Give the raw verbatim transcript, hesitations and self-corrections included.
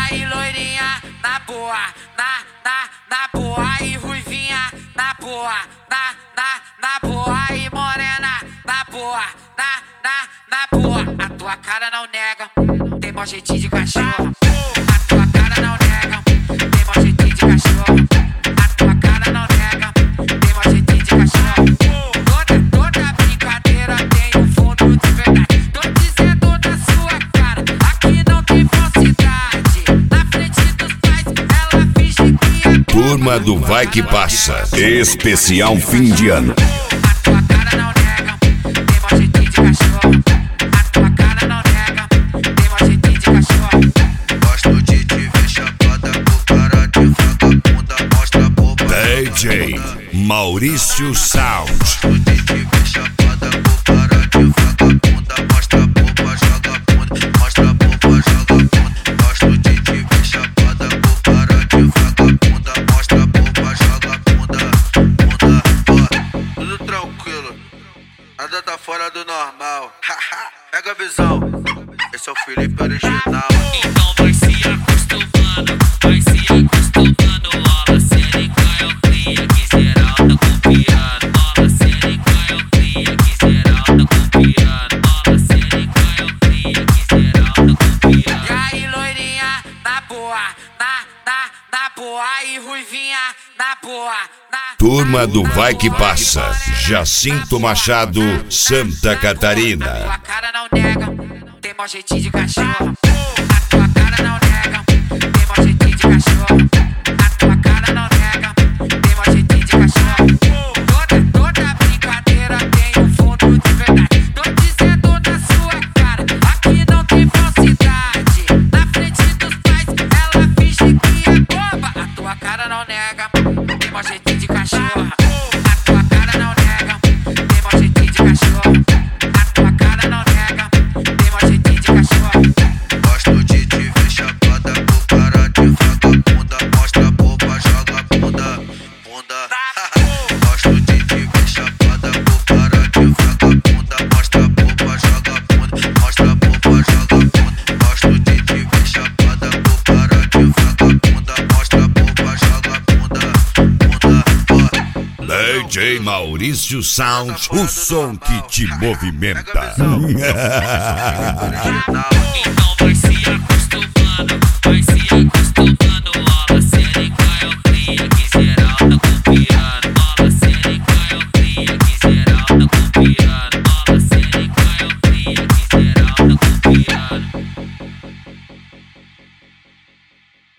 aí, loirinha, na boa, na, na, na boa. Aí, ruivinha, na boa, na, na, na boa. Aí, morena, na boa, na, na, na boa. A tua cara não nega, tem mó jeitinho de cachorro. A tua cara não nega, tem mó jeitinho de cachorro. A tua cara não nega, tem mó jeitinho de cachorro. Toda, toda brincadeira tem um fundo de verdade. Tô dizendo na sua cara, aqui não tem falsidade. Na frente dos pais, ela finge que é boa. Turma do Vai Que Passa, especial fim de ano. A tua cara não nega, tem mó jeitinho de cachorro. A tua cara não nega, tem mó jeitinho de cachorro. Gosto de te ver chapada com cara de vagabunda. Mostra a boba. D J Maurício Sound. Gosto de te ver chapada com cara de vagabunda. Mostra a boba, joga bunda. Mostra a boba, joga bunda. Gosto de te ver chapada com cara de vagabunda. Mostra a boba, joga bunda. Bunda, ó, tudo tranquilo. Nada tá fora do normal. Haha, pega a visão. Esse é o Felipe original. Então vai se acostumando, vai se acostumando. Bola sereca é o cria que geral tá copiando. Bola sereca é o cria que geral tá copiando. Bola sereca é o cria que geral tá copiando. E aí, loirinha, na boa, na, na, na boa. Aí, ruivinha, na boa, na. Turma do Vai Que Passa, Jacinto Machado, Santa Catarina. A tua cara não nega, tem mó jeitinho de cachorro. A tua cara não nega, tem mó jeitinho de cachorro. A tua cara não nega, tem mó jeitinho de cachorro. Toda, toda brincadeira tem um fundo de verdade. Tô dizendo na sua cara, aqui não tem falsidade. Na frente dos pais, ela finge que é boba. A tua cara não nega, tem mó jeitinho de cachorro. A tua cara não nega, tem mó jeitinho de cachorro. A tua cara não nega, tem mó jeitinho de cachorro. Gosto de te ver chapada com cara de vagabunda. Mostra a boba, joga bunda. Bunda. Gosto de te ver chapada com cara de vagabunda. Mostra a boba, joga bunda. Mostra a boba, joga bunda. Gosto de te ver chapada com cara de vagabunda. Mostra a boba, joga bunda. Bunda. Ó. D J Maurício Sound, o som que te movimenta. Original.